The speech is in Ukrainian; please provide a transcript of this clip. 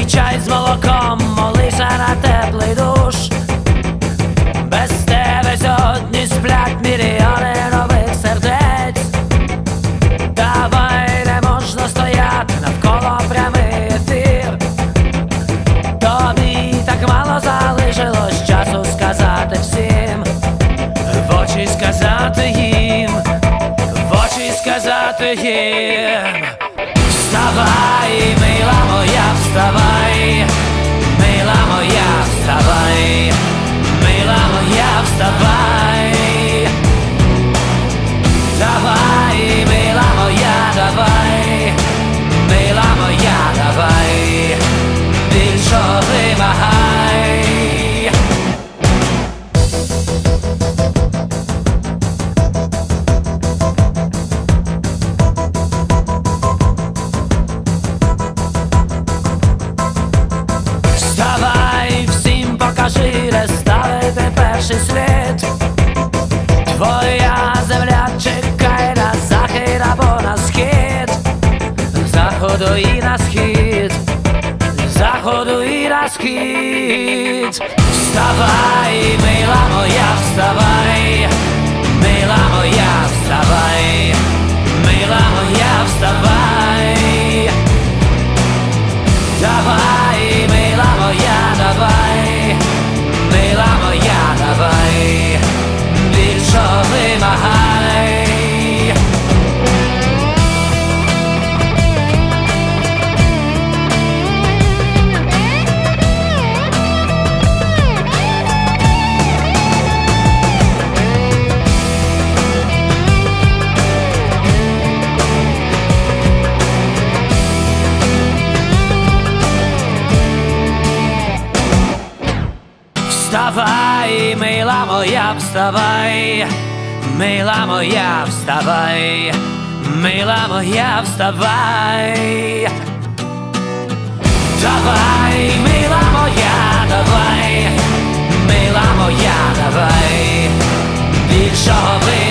Пий чай з молоком, молися на теплий душ. Без тебе сьогодні сплять мільйони нових сердець. Давай, не можна стояти навколо прямий ефір. Тобі так мало залишилось часу сказати всім, в очі сказати їм, в очі сказати їм. Вставай, мила моя, вставай, мила моя, вставай, мила моя, вставай. Давай, мила моя, давай, мила моя, давай, більшого вимагай. Вставай, всім покажи, де ставити перший слід. Твоя земля чекає на захід або на схід, з заходу і на схід, з заходу і на схід. Вставай, мила моя, вставай, мила моя, вставай, мила моя, вставай. Давай, мила моя, давай, мила моя, давай, більшого вимагай. Вставай, мила моя, вставай, мила моя, вставай, мила моя, вставай. Давай, мила моя, давай, мила моя, давай, більшого